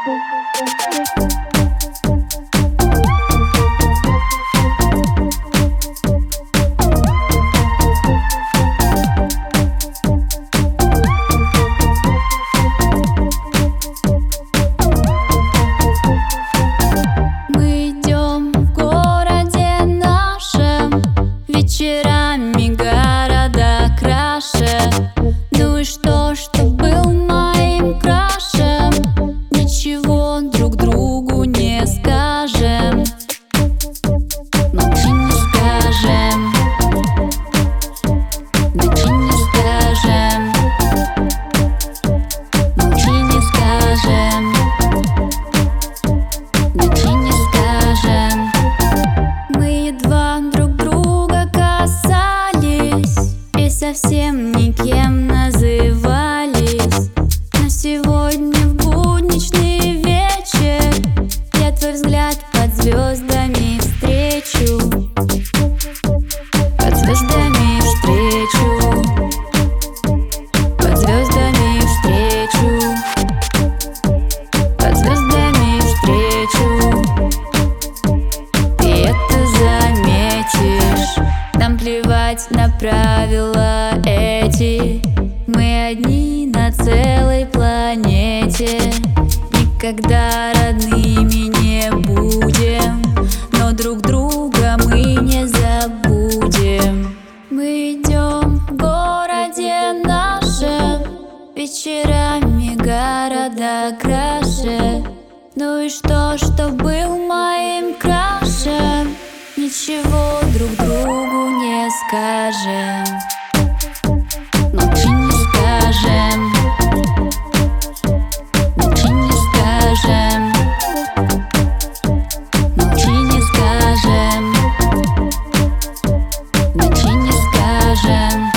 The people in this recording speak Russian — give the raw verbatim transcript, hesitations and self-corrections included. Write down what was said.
Вечерами города краше. Ну и что, что был моим крашем? Ничего друг другу не скажем. Молчи, не скажем. Молчи, не скажем. Молчи, не скажем. Молчи, не скажем. Мы едва друг друга и совсем никем назывались. Но сегодня в будничный вечер я твой взгляд под звездами встречу. Под звездами встречу. Под звездами встречу. Под звездами встречу. Ты это заметишь. Нам плевать на правила эти. Мы одни на целой планете. Никогда родными не будем, но друг друга мы не забудем. Мы идем в городе нашем, вечерами города краше. Ну и что, что был моим крашем? Ничего друг другу не скажем. Молчи, не скажем. Молчи, не скажем. Молчи, не скажем. Молчи, не скажем.